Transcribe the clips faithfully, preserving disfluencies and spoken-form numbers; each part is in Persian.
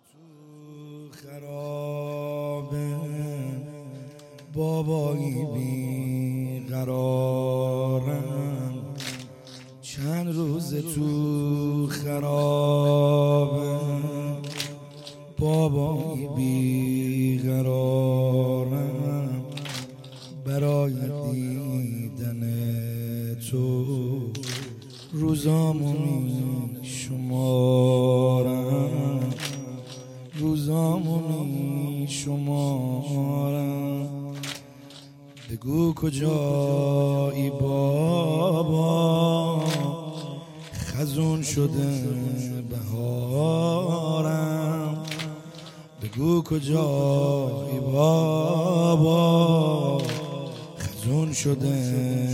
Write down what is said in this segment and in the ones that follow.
تو خرابه بابایی بی قرارم، چند روز تو خرابه بابایی بی قرارم، برای دیدن تو روزامو می شمارم، روزامو می شمارم. بگو کجایی بابا، خزون شده بهارم. بگو کجایی بابا، خزون شده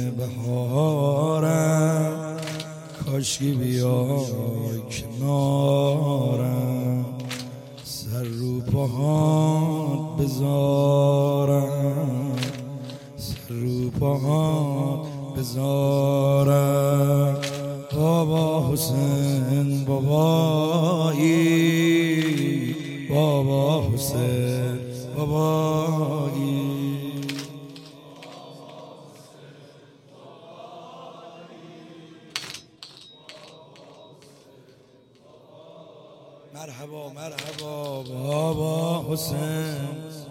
بهارم. کاشکی بیای کنارم، سر رو پاهات بذارم، سر رو پاهات بذارم. بابا حسین بابایی، بابا حسین بابایی. مرحبا مرحبا بابا حسین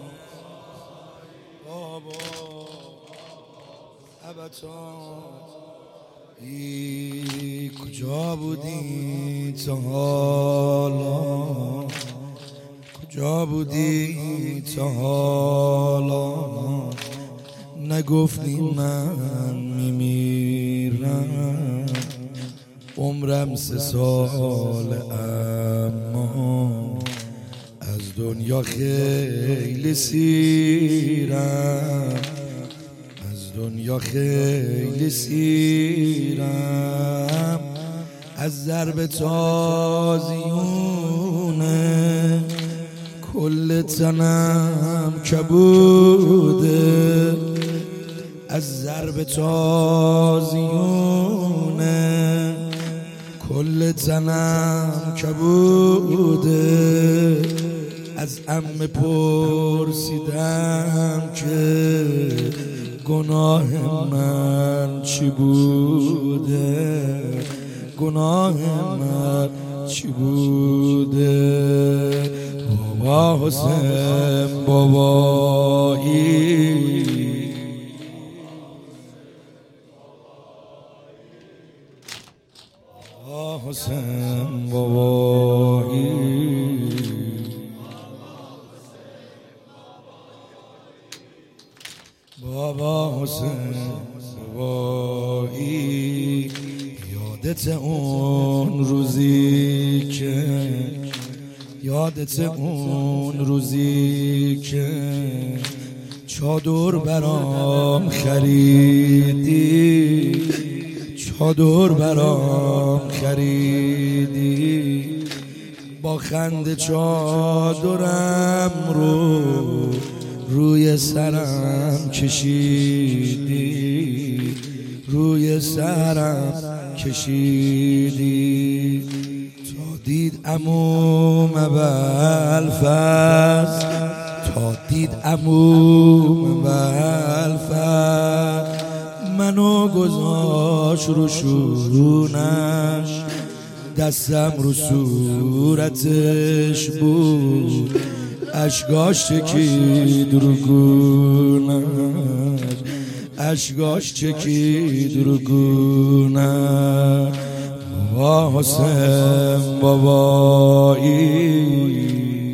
بابا ابتات. ای کجا بودی تا حالا، کجا بودی تا حالا، نگفتی من میمیرم. عمرم سه سال اما از دنیا خیلی سیرم، از دنیا خیلی سیرم. از ضرب تازیونه کل تنم کبوده، از ضرب تازیونه کل تنم کبوده. از عمه پرسیدم که گناه من چی بوده، گناه من چی بوده. بابا حسین بابایی، بابا حسین بابایی. بابا حسین بابایی، یادت اون روزی که، یادت اون روزی که چادر برام خریدی، چادر برام خریدی. با خنده چادرم رو روی سرم کشیدی، روی سرم کشیدی. تا دید عموم ابوالفضل، تا دید عموم ابوالفضل، منو گذاشت رو شونش، دستم رو صورتش بود، اشکاش چکید رو گونش، اشکاش چکید رو گونش. بابا حسین بابایی.